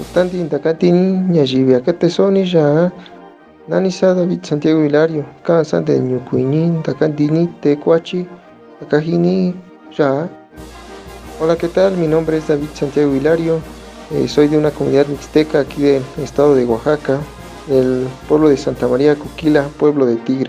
Tantin takatini ñayivi akatesoni ya Nanisa David Santiago Hilario Kansan de Ñucuini Takantini Tecuachi Takajini ya. Hola, ¿qué tal? Mi nombre es David Santiago Hilario. Soy de una comunidad mixteca aquí del estado de Oaxaca, del pueblo de Santa María Coquila, pueblo de Tigre.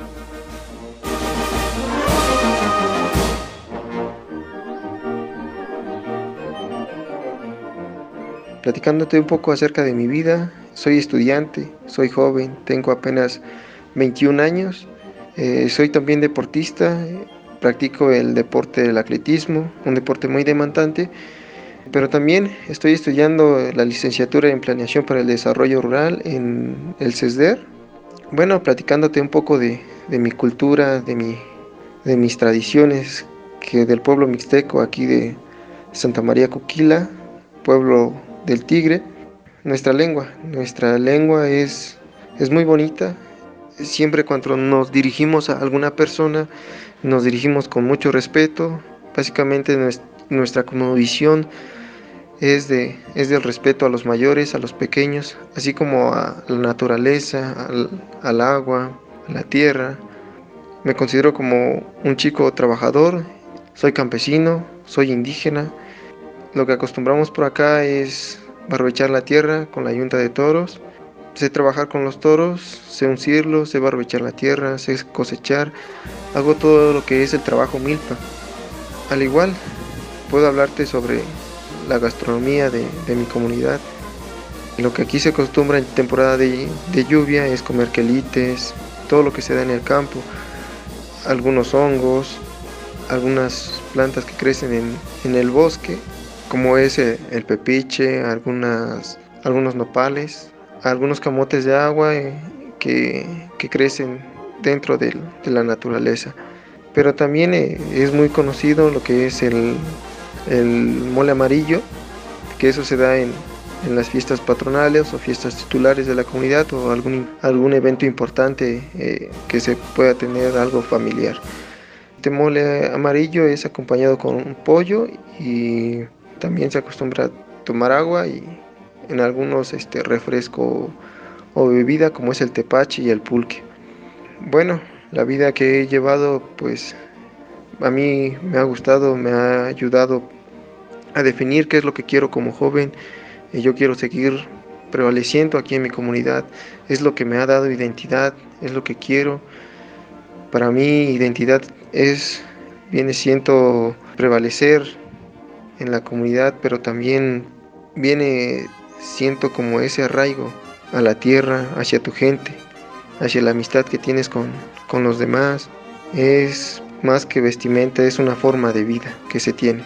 Platicándote un poco acerca de mi vida, soy estudiante, soy joven, tengo apenas 21 años, soy también deportista, practico el deporte del atletismo, un deporte muy demandante, pero también estoy estudiando la licenciatura en Planeación para el Desarrollo Rural en el CESDER. Bueno, platicándote un poco de mi cultura, de mis tradiciones, que del pueblo mixteco aquí de Santa María Coquila, pueblo del Tigre. Nuestra lengua es muy bonita. Siempre cuando nos dirigimos a alguna persona, nos dirigimos con mucho respeto. Básicamente nuestra cosmovisión es del respeto a los mayores, a los pequeños, así como a la naturaleza, al agua, a la tierra. Me considero como un chico trabajador, soy campesino, soy indígena. Lo que acostumbramos por acá es barbechar la tierra con la yunta de toros. Sé trabajar con los toros, sé uncirlos, sé barbechar la tierra, sé cosechar. Hago todo lo que es el trabajo milpa. Al igual, puedo hablarte sobre la gastronomía de mi comunidad. Lo que aquí se acostumbra en temporada de lluvia es comer quelites, todo lo que se da en el campo, algunos hongos, algunas plantas que crecen en el bosque, como es el pepiche, algunos nopales, algunos camotes de agua que crecen dentro de la naturaleza. Pero también es muy conocido lo que es el mole amarillo, que eso se da en las fiestas patronales o fiestas titulares de la comunidad o algún evento importante que se pueda tener algo familiar. Este mole amarillo es acompañado con un pollo y también se acostumbra a tomar agua y en algunos refresco o bebida como es el tepache y el pulque. Bueno, la vida que he llevado pues a mí me ha gustado, me ha ayudado a definir qué es lo que quiero como joven. Yo quiero seguir prevaleciendo aquí en mi comunidad, es lo que me ha dado identidad, es lo que quiero. Para mí identidad viene siendo prevalecer en la comunidad, pero también viene siento como ese arraigo a la tierra, hacia tu gente, hacia la amistad que tienes con los demás. Es más que vestimenta, es una forma de vida que se tiene.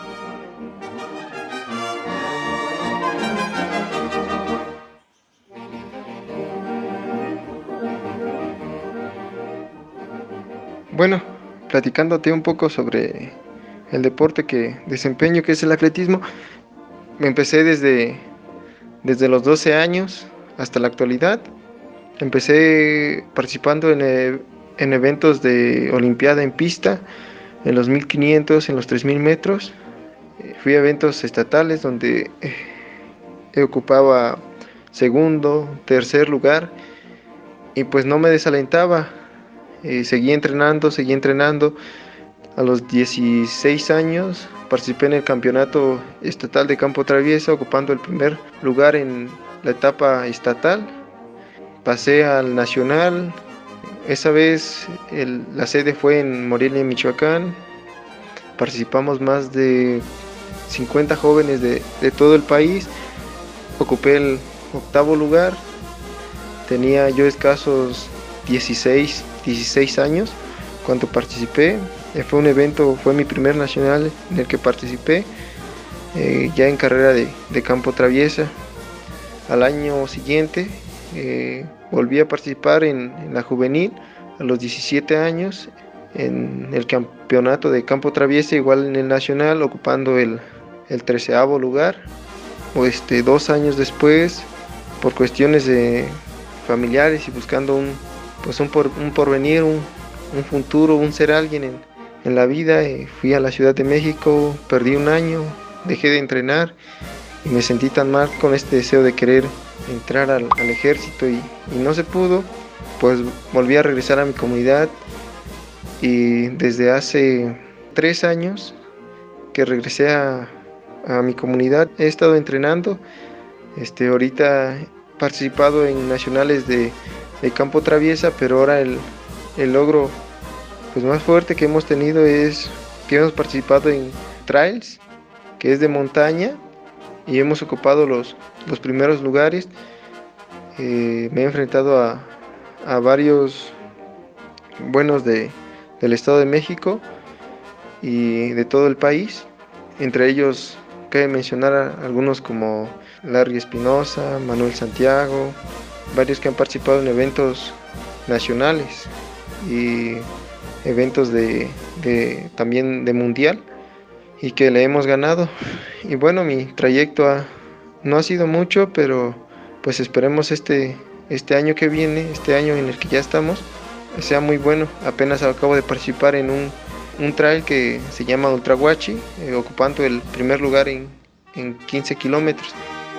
Bueno, platicándote un poco sobre el deporte que desempeño, que es el atletismo, me empecé desde los 12 años hasta la actualidad. Empecé participando en eventos de olimpiada en pista, en los 1500, en los 3000 metros. Fui a eventos estatales donde ocupaba segundo, tercer lugar y pues no me desalentaba. Seguí entrenando, seguí entrenando. A los 16 años participé en el campeonato estatal de campo traviesa, ocupando el primer lugar en la etapa estatal. Pasé al nacional. Esa vez la sede fue en Morelia, Michoacán. Participamos más de 50 jóvenes de todo el país. Ocupé el octavo lugar. Tenía yo escasos 16 años cuando participé. Fue mi primer nacional en el que participé, ya en carrera de campo traviesa. Al año siguiente volví a participar en la juvenil a los 17 años en el campeonato de campo traviesa, igual en el nacional, ocupando el 13º lugar. 2 años después, por cuestiones familiares y buscando un porvenir, un futuro, un ser alguien en la vida, fui a la Ciudad de México, perdí un año, dejé de entrenar y me sentí tan mal con este deseo de querer entrar al ejército y no se pudo. Pues volví a regresar a mi comunidad y desde hace 3 años que regresé a mi comunidad he estado entrenando. Ahorita he participado en nacionales de campo traviesa, pero ahora el logro pues más fuerte que hemos tenido es que hemos participado en trails, que es de montaña, y hemos ocupado los primeros lugares. Me he enfrentado a varios buenos del Estado de México y de todo el país. Entre ellos cabe mencionar a algunos como Larry Espinosa, Manuel Santiago, varios que han participado en eventos nacionales y eventos también de mundial, y que le hemos ganado. Y bueno, mi trayecto no ha sido mucho, pero pues esperemos este año que viene, este año en el que ya estamos, sea muy bueno. Apenas acabo de participar en un trail que se llama Ultra Huachi, ocupando el primer lugar en 15 kilómetros.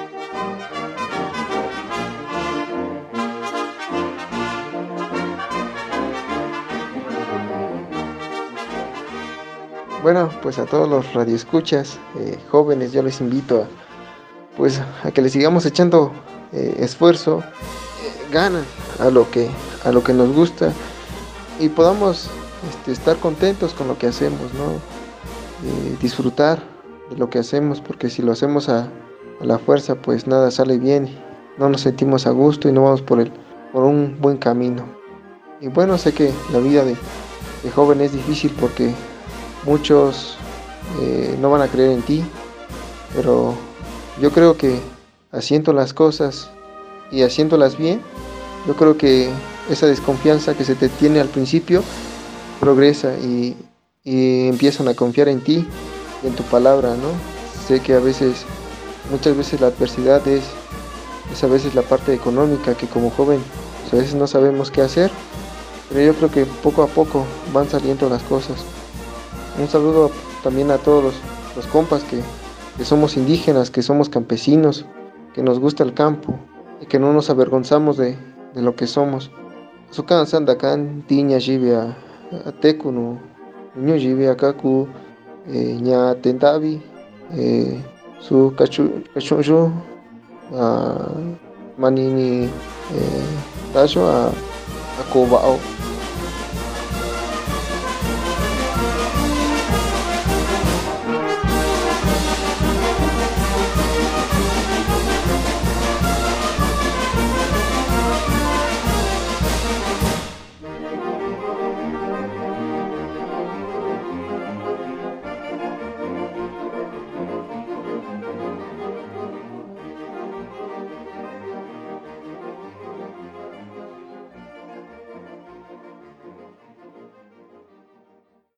Bueno, pues a todos los radioescuchas, jóvenes, yo les invito a que le sigamos echando esfuerzo, ganas a lo que nos gusta, y podamos estar contentos con lo que hacemos, ¿no? Disfrutar de lo que hacemos, porque si lo hacemos a la fuerza, pues nada sale bien, no nos sentimos a gusto y no vamos por un buen camino. Y bueno, sé que la vida de joven es difícil porque muchos no van a creer en ti, pero yo creo que haciendo las cosas y haciéndolas bien, yo creo que esa desconfianza que se te tiene al principio progresa y empiezan a confiar en ti y en tu palabra, ¿no? Sé que muchas veces la adversidad es a veces la parte económica, que como joven pues, a veces no sabemos qué hacer, pero yo creo que poco a poco van saliendo las cosas. Un saludo también a todos los compas que somos indígenas, que somos campesinos, que nos gusta el campo y que no nos avergonzamos de lo que somos. Sukan sandakan tiña jibia teku no ñu jibia kaku ña tentavi su cachuyo manini tasho a cobao.